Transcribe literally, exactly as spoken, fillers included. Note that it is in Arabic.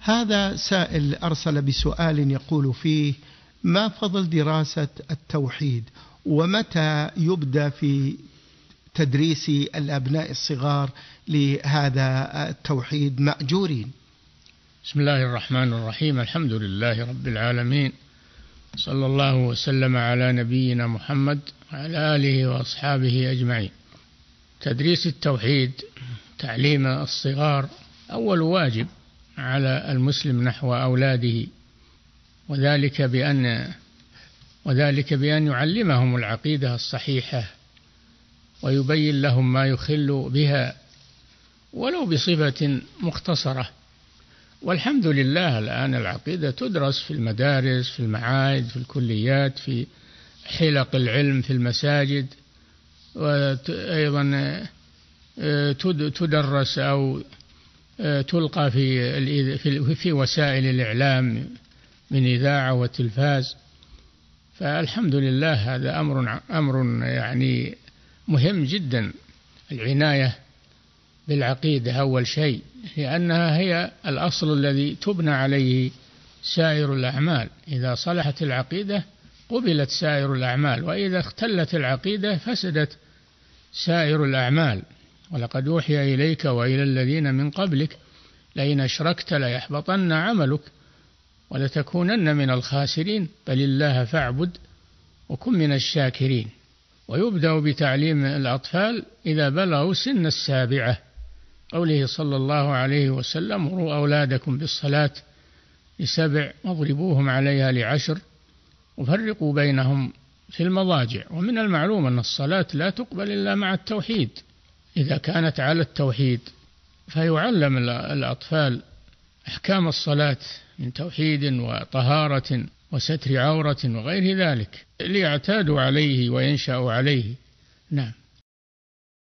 هذا سائل أرسل بسؤال يقول فيه: ما فضل دراسة التوحيد، ومتى يبدأ في تدريس الأبناء الصغار لهذا التوحيد مأجورين؟ بسم الله الرحمن الرحيم. الحمد لله رب العالمين، صلى الله وسلم على نبينا محمد وعلى آله وأصحابه أجمعين. تدريس التوحيد، تعليم الصغار، أول واجب على المسلم نحو أولاده، وذلك بأن وذلك بأن يعلمهم العقيدة الصحيحة ويبين لهم ما يخل بها ولو بصفة مختصرة. والحمد لله الآن العقيدة تدرس في المدارس، في المعاهد، في الكليات، في حلق العلم في المساجد، وأيضا تدرس أو تلقى في في وسائل الإعلام من إذاعة وتلفاز. فالحمد لله هذا أمر أمر يعني مهم جدا، العناية بالعقيدة أول شيء، لأنها هي الأصل الذي تبنى عليه سائر الأعمال. إذا صلحت العقيدة قبلت سائر الأعمال، وإذا اختلت العقيدة فسدت سائر الأعمال. ولقد أوحي إليك وإلى الذين من قبلك لئن أشركت ليحبطن عملك ولتكونن من الخاسرين بل الله فاعبد وكن من الشاكرين. ويبدأ بتعليم الأطفال إذا بلغوا سن السابعة، قوله صلى الله عليه وسلم: مروا أولادكم بالصلاة لسبع واضربوهم عليها لعشر وفرقوا بينهم في المضاجع. ومن المعلوم أن الصلاة لا تقبل إلا مع التوحيد. إذا كانت على التوحيد فيعلم الأطفال أحكام الصلاة من توحيد وطهارة وستر عورة وغير ذلك ليعتادوا عليه وينشأوا عليه. نعم.